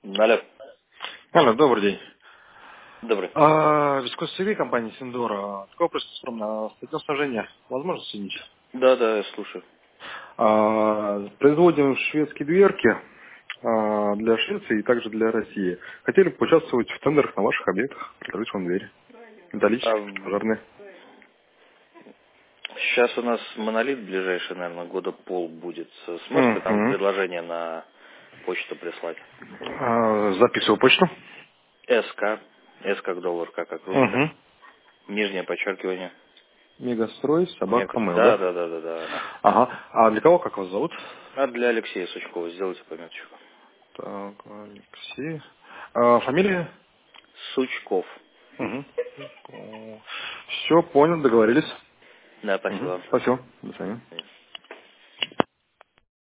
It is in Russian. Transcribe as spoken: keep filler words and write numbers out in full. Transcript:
Алло. Алло, добрый день. Добрый. А, Вискос-СВ, компания Синдора. Такой вопрос на статью сложения. Возможно соединить? Да, да, я слушаю. А, производим шведские дверки а, для Швеции и также для России. Хотели бы поучаствовать в тендерах на ваших объектах, предложить вам двери. А, Металлические, пожарные. сейчас у нас монолит ближайший, наверное, года пол будет. Сможете там Угу. предложение на почту прислать? А, записываю почту. СК. С как доллар, К как ручка. Угу. Нижнее подчеркивание. Мегастрой, собака, Мега. mail, Да, да? да, да, да, да. Она. Ага. А для кого, как вас зовут? А для Алексея Сучкова сделайте пометочку. Так, Алексей. А, фамилия? Сучков. Угу. Все, понял, договорились. Да, спасибо Угу. вам. Спасибо. До свидания.